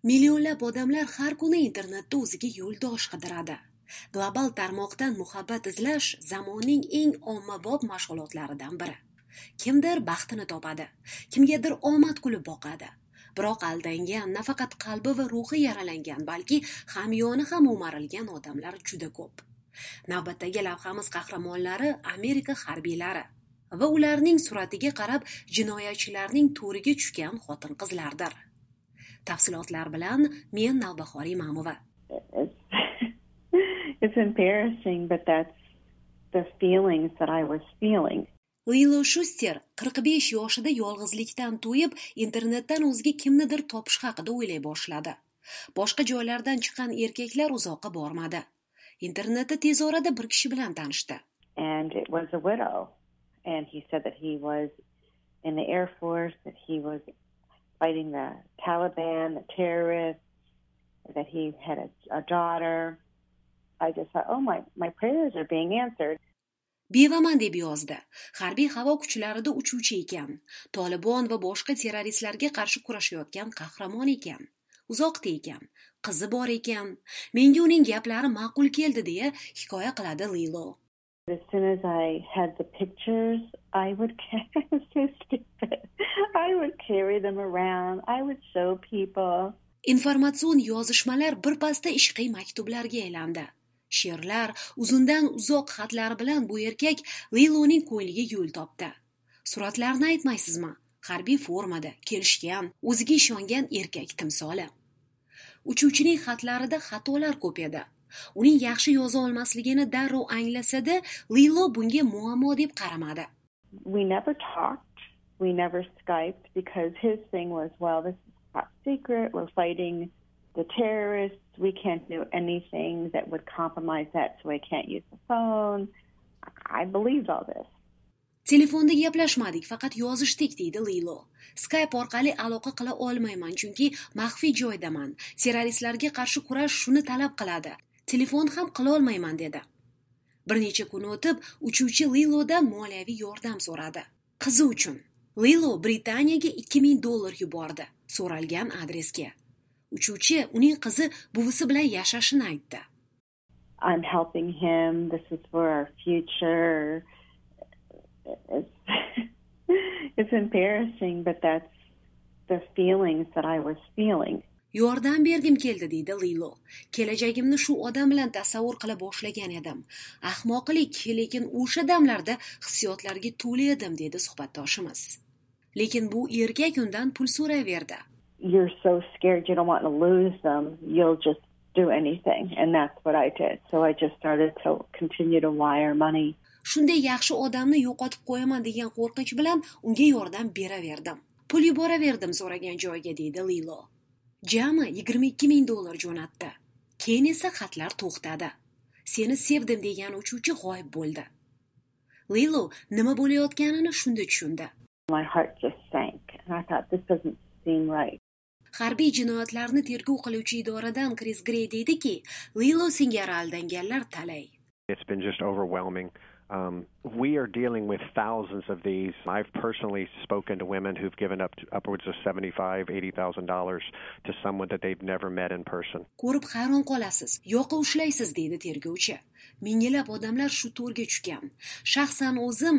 Millionlab odamlar har kuni internetda o'ziga yo'ldosh qidiradi. Global tarmoqdan muhabbat izlash zamonning eng ommabop mashg'ulotlaridan biri. Kimdir baxtini topadi, kimgadir omad kulib boqadi. Biroq aldangan, nafaqat qalbi va ruhi yaralangan, balki hamyoni ham o'marilgan odamlar juda ko'p. Navbatdagi lavhamiz qahramonlari Amerika harbiylari va ularning suratiga qarab jinoyatchilarning to'riga tushgan xotin-qizlardir. Tafsilotlar bilan men Navbahor Imamova. It's embarrassing, but that's the feelings that I was feeling. Lilo Shuster 45 yoshida yolg'izlikdan to'yib, internetdan o'ziga kimnidir topish haqida o'ylay boshladi. Boshqa joylardan chiqqan erkaklar uzoqqa bormadi. Internetda tez orada bir kishi bilan tanishdi. And it was a widow. And he said that he was in the Air Force, that he was fighting the Taliban, the terrorists, that he had a daughter. I just thought, oh, my prayers are being answered. Bevaman deb yozdi. Harbiy havo kuchlarida uchuvchi ekan. Tolibon va boshqa terroristlarga qarshi kurashayotgan qahramon ekan. Uzoqda ekan, qizi bor ekan. Menga uning gaplari ma'qul keldi deya hikoya qiladi Lilo. As soon as I had the pictures, I would so stupid. I would carry them around. I would show people. Informatsion yozishmalar birpasda ishqiy maktublarga aylandi. She'rlar, uzundan uzoq xatlar bilan bu erkak Liloning ko'ngliga yo'l topdi. Suratlarni aytmaysizmi? Harbiy formada, kelishgan, o'ziga ishongan erkak timsoli. Uchuvchining xatlarida xatolar ko'p edi. Uning yaxshi yoza olmasligini darrov anglasa-da, Lilo bunga muammo deb qaramadi. We never talked, we never Skyped, because his thing was, well, this is top secret, we're fighting the terrorists, we can't do anything that would compromise that, so I can't use the phone. I believed all this. Telefonda gaplashmadik, faqat yozishdik, deydi Lilo. Skype orqali aloqa qila olmayman, chunki maxfiy joydaman. Terroristlarga qarshi kurash shuni talab qiladi. Telefon ham qila olmayman dedi. Bir necha kun o'tib, uchuvchi Lilodan moliyaviy yordam so'radi. Qizi uchun. Lilo Britaniyaga $2000 yubordi, so'ralgan adresga. Uchuvchi uning qizi buvisi bilan yashashini aytdi. I'm helping him, this is for our future. It's embarrassing, but that's the feelings that I was feeling. Yordam bergim keldi deydi Lilo. Kelajagimni shu odam bilan tasavvur qila boshlagan edim. Ahmoqlik, lekin o'sha damlarda hissiyotlarga to'la edim, dedi suhbatdoshimiz. Lekin bu erkak undan pul so'rayverdi. You're so scared you don't want to lose them, you'll just do anything, and that's what I did. So I just started to continue to wire money. Shunday yaxshi odamni yo'qotib qo'yaman degan qo'rqinch bilan unga yordam beraverdim. Pul yuboraverdim so'ragan joyga, deydi Lilo. Jami $22,000 jo'natdi. Keyin esa xatlar to'xtadi. Seni sevdim degan uchuvchi g'oyib bo'ldi. Lilo nima bo'layotganini shunda tushundi. My heart just sank. And I thought, this doesn't seem right. Harbiy jinoyatlarni tergov qiluvchi idoradan Chris Gray deydiki, Lilo singari aldanganlar talay. It's been just overwhelming. We are dealing with thousands of these. I've personally spoken to women who've given up upwards of $75,000-$80,000 to someone that they've never met in person. Ko'rib hayron qolasiz, yoqa ushlaysiz, deydi tergovchi. Minglab odamlar shu to'rga tushgan. Shaxsan o'zim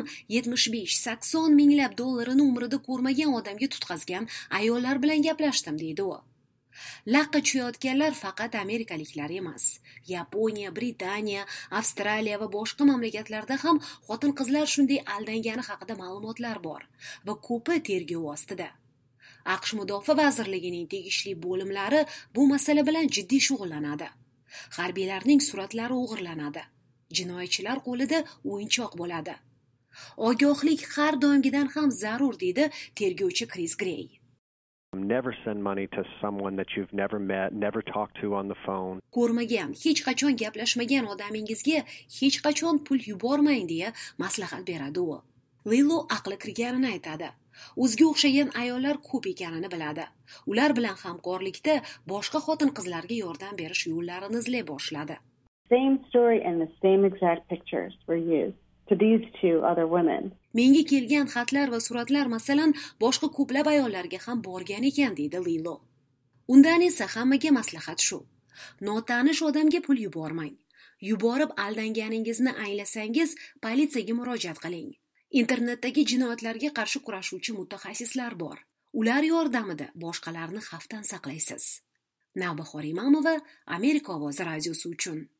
$75-80 minglab dollarini umrida ko'rmagan odamga tutqazgan ayollar bilan gaplashdim, deydi u. Laqqa tushayotganlar faqat amerikaliklar emas. Yaponiya, Britaniya, Avstraliya va boshqa mamlakatlarda ham xotin-qizlar shunday aldangani haqida ma'lumotlar bor va ko'pi tergov ostida. AQSh Mudofaa vazirligining tegishli bo'limlari bu masala bilan jiddiy shug'ullanadi. Harbiylarning suratlari o'g'irlanadi. Jinoyatchilar qo'lida o'yinchoq bo'ladi. Ogohlik har doimgidan ham zarur, deydi tergovchi Chris Gray. Never send money to someone that you've never met, never talked to on the phone. Ko'rmagan, hech qachon gaplashmagan odamingizga hech qachon pul yubormang deya maslahat beradi u. Lilo aqli kirganini aytadi. O'ziga o'xshagan ayollar ko'p ekanini biladi. Ular bilan hamkorlikda boshqa xotin-qizlarga yordam berish yo'llarini izlay boshladi. Same story and the same exact pictures were used to these two other women. Menga kelgan xatlar va suratlar masalan boshqa ko'plab ayollarga ham borgan ekan, deydi Lilo. Undan esa hammaga maslahat shu: notanish odamga pul yubormang. Yuborib aldanganingizni anglasangiz, politsiyaga murojaat qiling. Internetdagi jinoyatlarga qarshi kurashuvchi mutaxassislar bor. Ular yordamida boshqalarni xavfdan saqlaysiz. Navbahor Imamova, Amerika ovozi radiosi uchun.